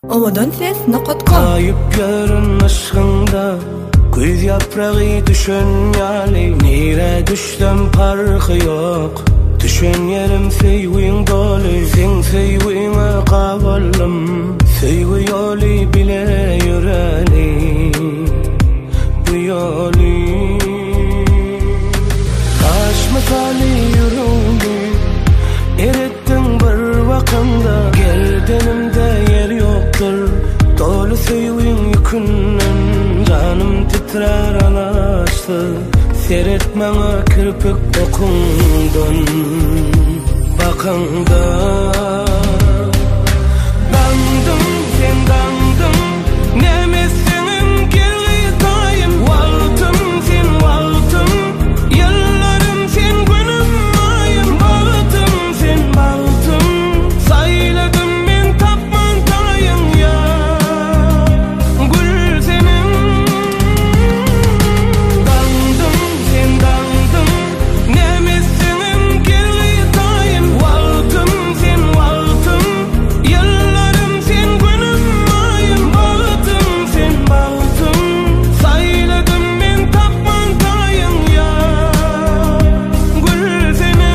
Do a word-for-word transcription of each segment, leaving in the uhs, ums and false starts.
Omadan ses naqat kom. Kayıp görün aşkında Güz yaprağı düşün yali Nire düştüm parkı yok Düşün yerim seyvin dolu Sen seyvime kavalım Seyvi yolu bile yüreli Bu yolu Taş misali yürüdü Erittin bir vakımda Gerdenimde yer yoktur Dolu seyvin yükünden Canım titrer alaştı Seyret bana kirpik dokundun Bakanda Dandım sen dandım Nemesenim geri dayım Valtım sen valtım Yıllarım sen günüm ayım Baltım sen baltım Sayladım ben tapman dayım ya Gül senin Dandım sen dandım Nemesenim geri dayım Valtım sen valtım Yıllarım sen günüm ayım Baltım sen baltım Sayladım ben tapman dayım ya Gül senin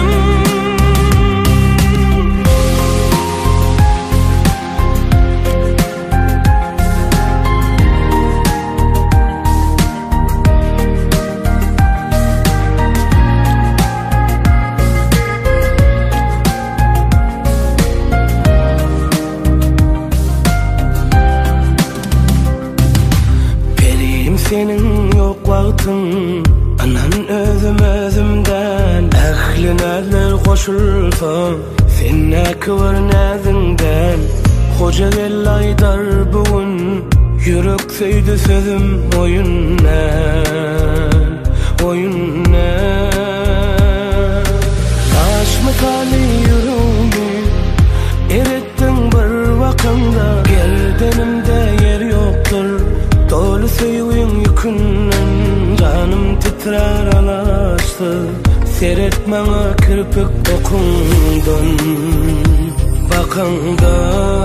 Periyim senin yok vaktin Anan özüm özümden Əhlin əzler koşulsa Sen ne kıvır nezinden Hoca gel aydar bugün Yürek söydü sözüm oyundan Oyundan Taş misali yürüdü Erittin bir vakımda Gerdenimde yer yoktur Dolu seyvin yükünden Canım titrer alaştı Seyret bana kirpik dokundun Bakanda